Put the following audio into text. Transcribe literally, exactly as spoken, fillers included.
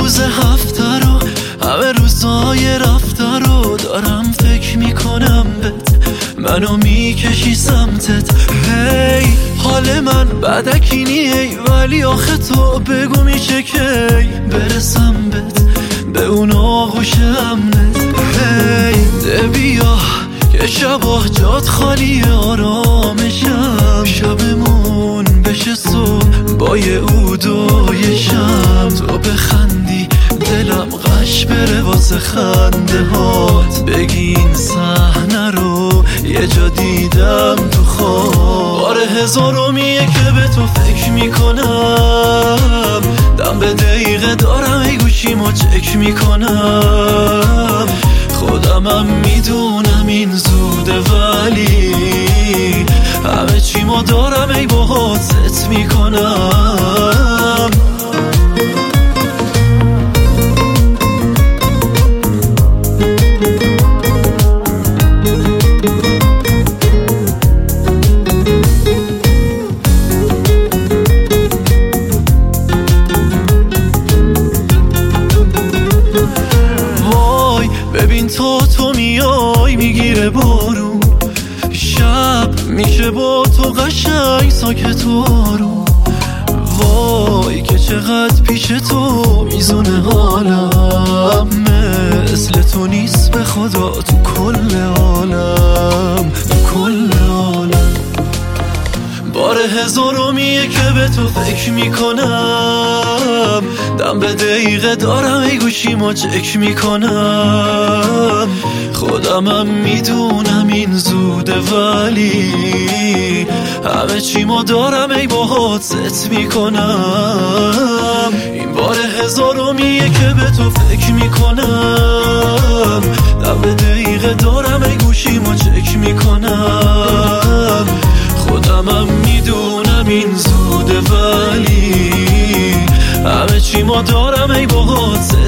روز هفته رو، همه روزای رفته رو دارم فکر میکنم بهت، منو میکشی سمتت. هی حال من بدکی ای، ولی آخه تو بگو میشه کی برسم بهت، به اون آغوش امنت. هی ده بیا که شبا جات خالی آرامشم، شبمون بشه صبح با یه عود و یه شم، تو بخندی دلم غش بره واسه خنده هات، بگی این صحنه رو یه جا دیدم تو خواب. باره هزارمیه که به تو فکر میکنم، دم به دقیقه دارم ای گوشیمو چک میکنم، خودمم میدونم این زوده ولی همه چی ما دارم ای باهات ست میکنم. ببین تا تو میای میگیره بارون، شب میشه با تو قشنگ ساکت و آروم، وای که چقدر پیش تو میزونه حالم، مثل تو نیست به خدا تو کل عالم، تو کل عالم. باره هزارمیه که به تو فکر میکنم، دم به دقیقه دارم ای گوشیمو چک میکنم، خودمم میدونم این زوده ولی همه چی ما دارم ای باهات ست میکنم. این باره هزارمیه که به تو فکر میکنم، دم به دقیقه دارم ای گوشیمو چک میکنم، خودمم میدونم این زوده ولی همه چی ما دارم ای باهات